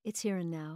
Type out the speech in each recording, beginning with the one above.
It's Here and Now.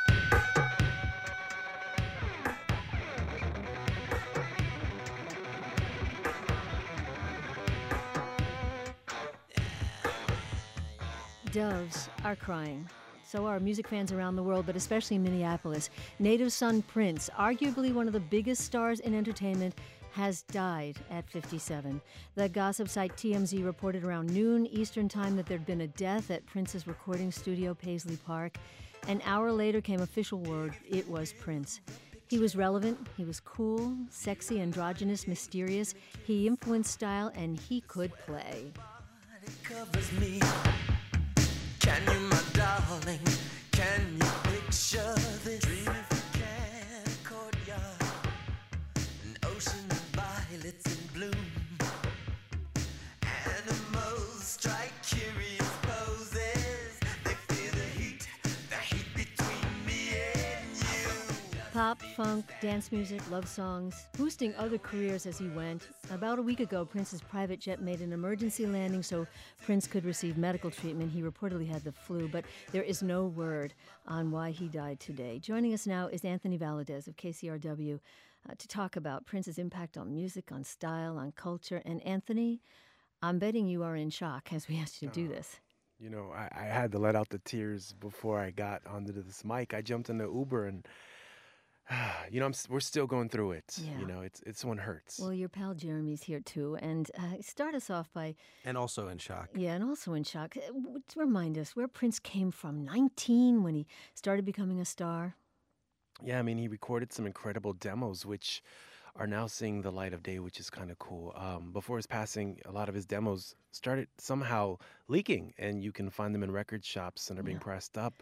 Doves are crying. So are music fans around the world, but especially in Minneapolis. Native son Prince, arguably one of the biggest stars in entertainment, has died at 57. The gossip site TMZ reported around noon Eastern Time that there'd been a death at Prince's recording studio, Paisley Park. An hour later came official word it was Prince. He was relevant, he was cool, sexy, androgynous, mysterious. He influenced style, and he could play. It covers me. Can you, my darling, can you picture this? Dream if you can, a courtyard, an ocean of violets in bloom. Animals strike curious poses. They feel the heat between me and you. Pop, funk, dance music, love songs, boosting other careers as he went. About a week ago, Prince's private jet made an emergency landing so Prince could receive medical treatment. He reportedly had the flu, but there is no word on why he died today. Joining us now is Anthony Valadez of KCRW to talk about Prince's impact on music, on style, on culture. And Anthony, I'm betting you are in shock as we asked you to do this. You know, I had to let out the tears before I got onto this mic. I jumped in the Uber and you know, we're still going through it. Yeah. You know, it's one hurts. Well, your pal Jeremy's here too, and start us off by... And also in shock. Yeah, and also in shock. Remind us where Prince came from, 19 when he started becoming a star. Yeah, I mean, he recorded some incredible demos, which are now seeing the light of day, which is kind of cool. Before his passing, a lot of his demos started somehow leaking, and you can find them in record shops and are being pressed up.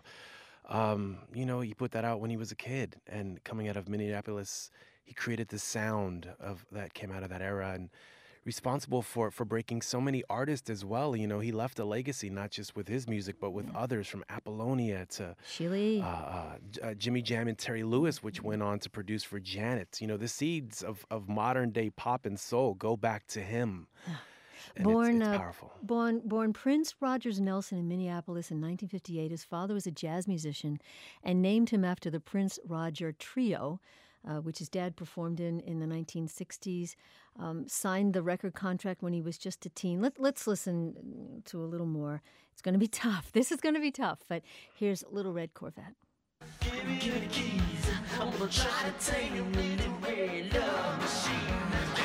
You know, he put that out when he was a kid, and coming out of Minneapolis, he created the sound of that came out of that era, and responsible for breaking so many artists as well. You know, he left a legacy not just with his music, but with others from Apollonia to Sheila, Jimmy Jam and Terry Lewis, which went on to produce for Janet. You know, the seeds of modern day pop and soul go back to him. And it's powerful. Born Prince Rogers Nelson in Minneapolis in 1958. His father was a jazz musician and named him after the Prince Roger Trio, which his dad performed in the 1960s. Signed the record contract when he was just a teen. Let's listen to a little more. It's going to be tough. This is going to be tough, but here's Little Red Corvette. Give me the keys. I'm gonna try to take you anywhere. Love machine.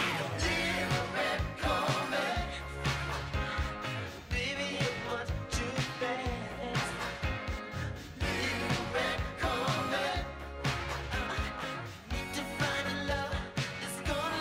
Little red Corvette. Baby, you're much too fast. Little red Corvette. Need to find a love that's gonna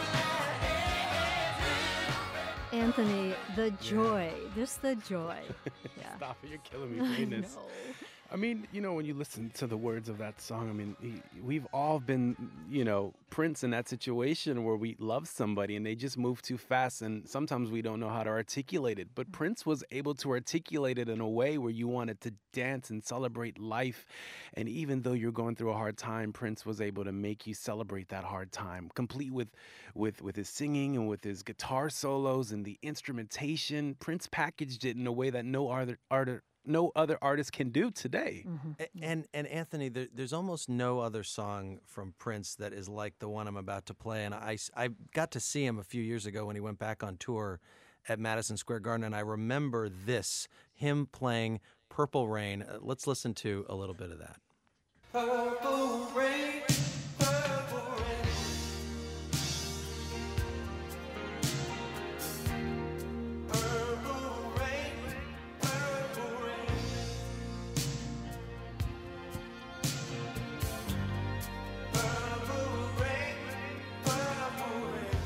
last. Anthony, the joy. Just the joy. Yeah. Stop it, you're killing me doing this. No. I mean, you know, when you listen to the words of that song, I mean, we've all been, you know, Prince in that situation where we love somebody and they just move too fast, and sometimes we don't know how to articulate it. But Prince was able to articulate it in a way where you wanted to dance and celebrate life. And even though you're going through a hard time, Prince was able to make you celebrate that hard time, complete with his singing and with his guitar solos and the instrumentation. Prince packaged it in a way that no other artist can do today. And Anthony, there's almost no other song from Prince that is like the one I'm about to play. And I got to see him a few years ago when he went back on tour at Madison Square Garden, and I remember him playing Purple Rain. Let's listen to a little bit of that. Purple rain, purple rain. Purple rain, purple rain. Purple rain, purple rain.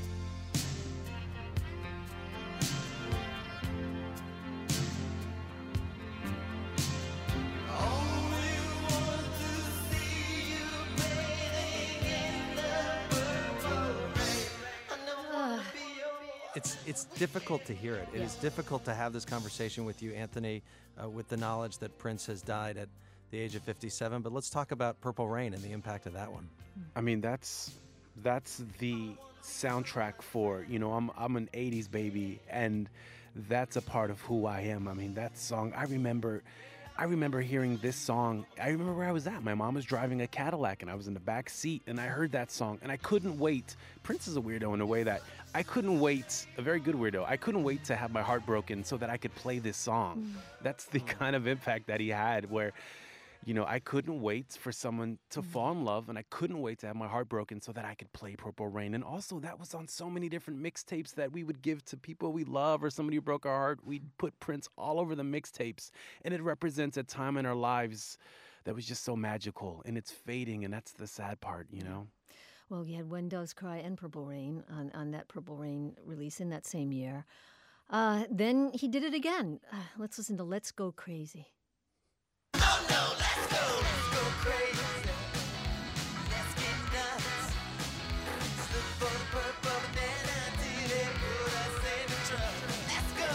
Only want to see you bathing in the purple rain. I never wanna be your It's difficult to hear it. It is difficult to have this conversation with you, Anthony, with the knowledge that Prince has died at the age of 57. But let's talk about Purple Rain and the impact of that one. I mean, that's the soundtrack for, you know, I'm an 80s baby, and that's a part of who I am. I mean, that song, I remember I remember hearing this song. I remember where I was at. My mom was driving a Cadillac, and I was in the back seat, and I heard that song, and I couldn't wait. Prince is a weirdo in a way that I couldn't wait, a very good weirdo. I couldn't wait to have my heart broken so that I could play this song. That's the kind of impact that he had, where, you know, I couldn't wait for someone to fall in love, and I couldn't wait to have my heart broken so that I could play Purple Rain. And also, that was on so many different mixtapes that we would give to people we love or somebody who broke our heart. We'd put Prince all over the mixtapes, and it represents a time in our lives that was just so magical, and it's fading, and that's the sad part, you know? Well, you had When Doves Cry and Purple Rain on that Purple Rain release in that same year. Then he did it again. Let's listen to Let's Go Crazy. Oh no, let's go crazy. Let's get nuts. Look for the purple banana till they put us in the trouble. Let's go.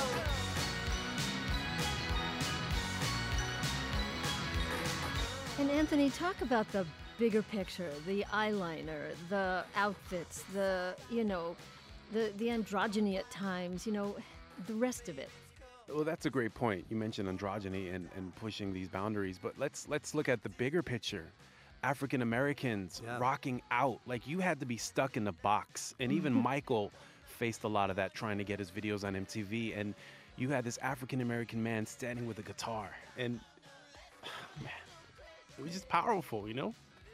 And Anthony, talk about the bigger picture, the eyeliner, the outfits, the androgyny at times, the rest of it. Well, that's a great point. You mentioned androgyny and pushing these boundaries, but let's look at the bigger picture. African Americans rocking out. Like, you had to be stuck in the box. And even Michael faced a lot of that trying to get his videos on MTV. And you had this African American man standing with a guitar. And, man, it was just powerful, you know?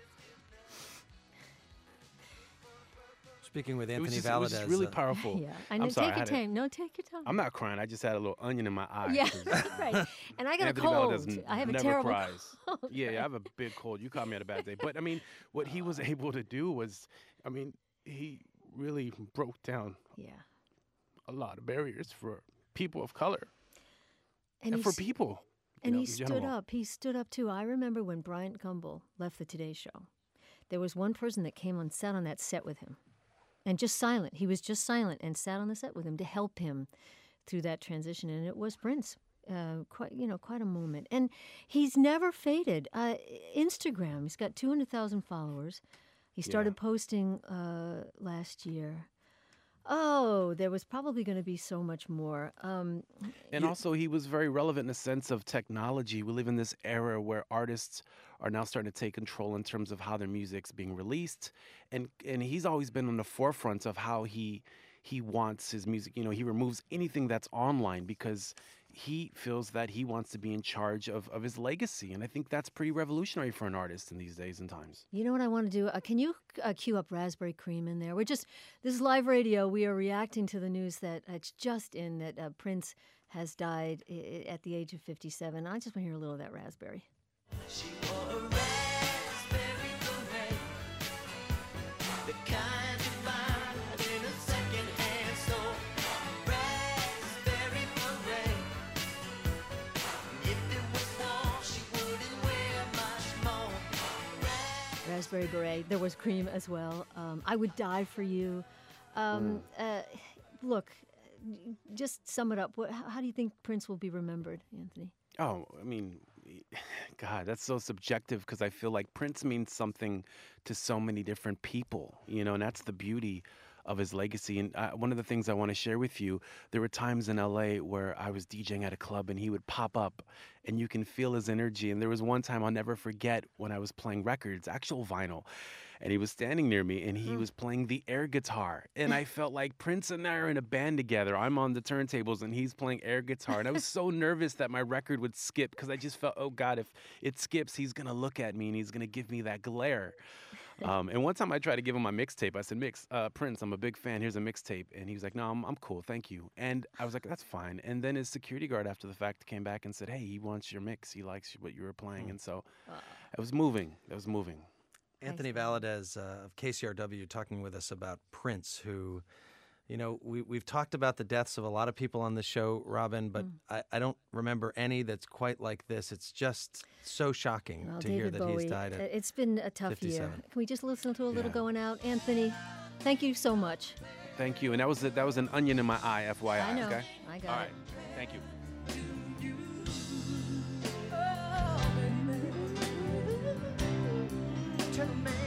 Speaking with Anthony It Valadez. was just really powerful. Yeah, I know. I'm sorry, Take your time. No, take your time. I'm not crying. I just had a little onion in my eye. Yeah, right. And I got Anthony a cold. Valadez I have a never terrible cries. cold. Yeah, I have a big cold. You caught me at a bad day. But, I mean, what he was able to do was, I mean, he really broke down Yeah. a lot of barriers for people of color And and for people. And he in stood general. up. He stood up, too. I remember when Bryant Gumbel left the Today Show, there was one person that came and sat on that set with him. And just silent. He was just silent and sat on the set with him to help him through that transition. And it was Prince. Quite a moment. And he's never faded. Instagram, he's got 200,000 followers. He started posting last year. Oh, there was probably going to be so much more. And also, he was very relevant in the sense of technology. We live in this era where artists are now starting to take control in terms of how their music's being released. And he's always been on the forefront of how he wants his music. You know, he removes anything that's online because he feels that he wants to be in charge of his legacy. And I think that's pretty revolutionary for an artist in these days and times. You know what I want to do? Can you cue up Raspberry Cream in there? This is live radio. We are reacting to the news that it's just in that Prince has died at the age of 57. I just want to hear a little of that Raspberry. She wore a raspberry beret, the kind you find in a second-hand store. Raspberry beret. If it was warm, she wouldn't wear much more. Raspberry Beret. There was Cream as well. I Would Die for You. Look, just sum it up. How do you think Prince will be remembered, Anthony? Oh, I mean, God, that's so subjective because I feel like Prince means something to so many different people, and that's the beauty of his legacy. And one of the things I want to share with you, there were times in LA where I was DJing at a club and he would pop up and you can feel his energy. And there was one time I'll never forget when I was playing records, actual vinyl, and he was standing near me and he was playing the air guitar. And I felt like Prince and I are in a band together. I'm on the turntables and he's playing air guitar. And I was so nervous that my record would skip because I just felt, oh God, if it skips, he's going to look at me and he's going to give me that glare. And one time I tried to give him my mixtape. I said, Prince, I'm a big fan. Here's a mixtape. And he was like, no, I'm cool. Thank you. And I was like, that's fine. And then his security guard after the fact came back and said, hey, he wants your mix. He likes what you were playing. And so it was moving. That was moving. Anthony Valadez of KCRW talking with us about Prince, who, we've talked about the deaths of a lot of people on the show, Robin, but I don't remember any that's quite like this. It's just so shocking to hear that Bowie, he's died at it's been a tough 57. year. Can we just listen to a little going out? Anthony, thank you so much. Thank you. And that was an onion in my eye, FYI. I know. Okay? I got All it. right. Thank you. Turn a man